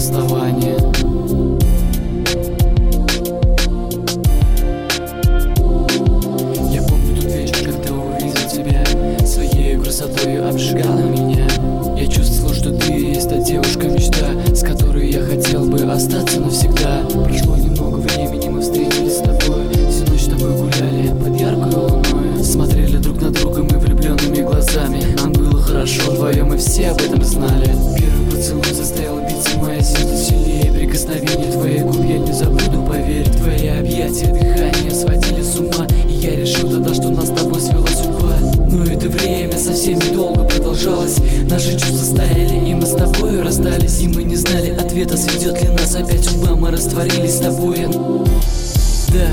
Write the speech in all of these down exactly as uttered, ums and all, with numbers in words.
расставание. Я помню тот вечер, когда увидел тебя, своей красотой обжигала меня. Я чувствовал, что ты есть та девушка-мечта, с которой я хотел бы остаться навсегда. Прошло немного времени, мы встретились с тобой, всю ночь с тобой гуляли под яркой луной. Смотрели друг на друга мы влюбленными глазами. Нам было хорошо вдвоем, и все об этом знали. Первый поцелуй заставил биться мое сердце сильнее. Прикосновение твоих губ я не забуду, поверь. Твои объятия, дыхание сводили с ума, и я решил тогда, что нас с тобой свела судьба. Но это время совсем недолго продолжалось. Наши чувства стояли, и мы с тобой расстались. И мы не знали ответа, сведет ли нас опять судьба. Мы растворились с тобой. Да.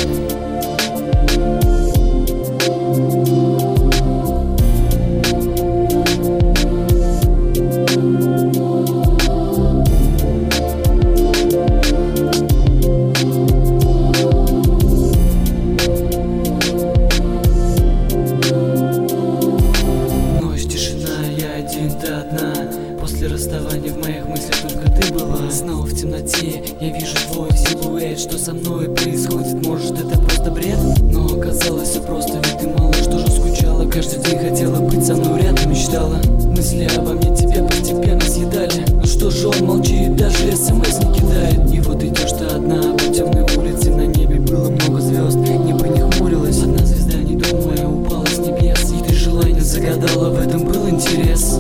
До дна. После расставания в моих мыслях только ты была. Снова в темноте я вижу твой силуэт. Что со мной происходит? Может, это просто бред? Но оказалось все просто, ведь ты мало что же скучала. Каждый день хотела быть со мной рядом, мечтала. Мысли обо мне тебя постепенно съедали. Ну что же он молчит, даже смс не кидает. И вот идешь ты одна по темной улице. На небе было много звезд, небо не хмурилось. Одна звезда, не думая, упала с небес. И ты желание загадала, в этом был интерес.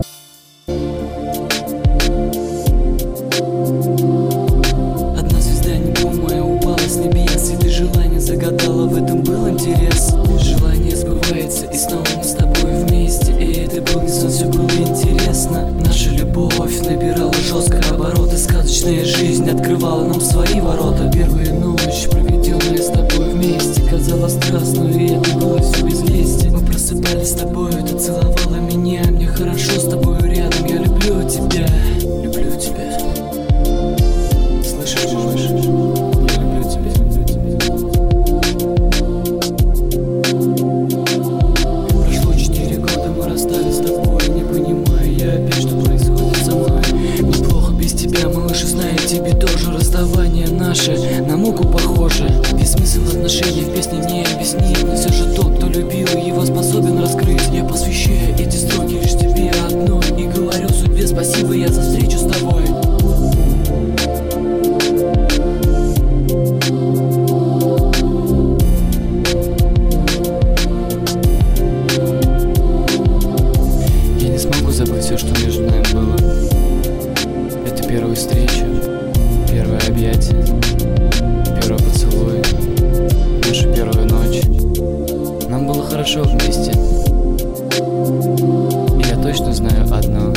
Загадала, в этом был интерес. Желание сбывается, и снова мы с тобой вместе. И это был не сон, все было интересно. Наша любовь набирала жестко обороты. Сказочная жизнь открывала нам свои ворота. Первая ночь, проведенная с тобой вместе, казалась страстной, и это было все без вести. Мы просыпались с тобой, ты целовала меня. Мне хорошо с тобой рядом, я люблю тебя. Люблю тебя. Слышишь, малыш? Тебе тоже расставание наше на муку похоже. Весь смысл отношений в песне не объяснить, но все же тот, кто любил, его способен раскрыть. Я посвящаю эти строки лишь тебе одной и говорю судьбе спасибо я за встречу с тобой. Я не смогу забыть все, что между нами было. Это первая встреча, первое объятие, первый поцелуй, наша первая ночь. Нам было хорошо вместе. И я точно знаю одно: